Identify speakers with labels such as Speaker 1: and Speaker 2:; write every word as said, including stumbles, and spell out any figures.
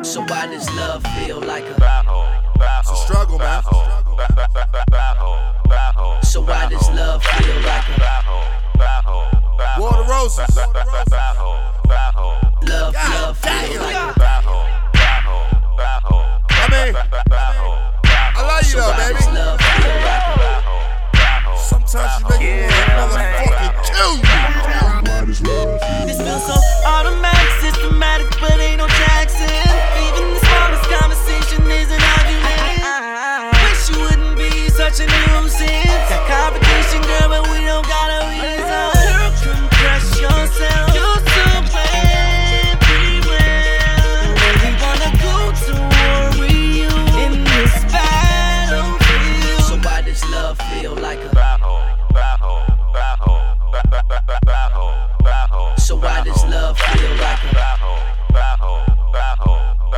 Speaker 1: So why does love feel like a
Speaker 2: It's a struggle, man.
Speaker 1: So why does love feel like a
Speaker 2: War of the Roses.
Speaker 1: love,
Speaker 2: God
Speaker 1: love feel
Speaker 2: damn.
Speaker 1: like a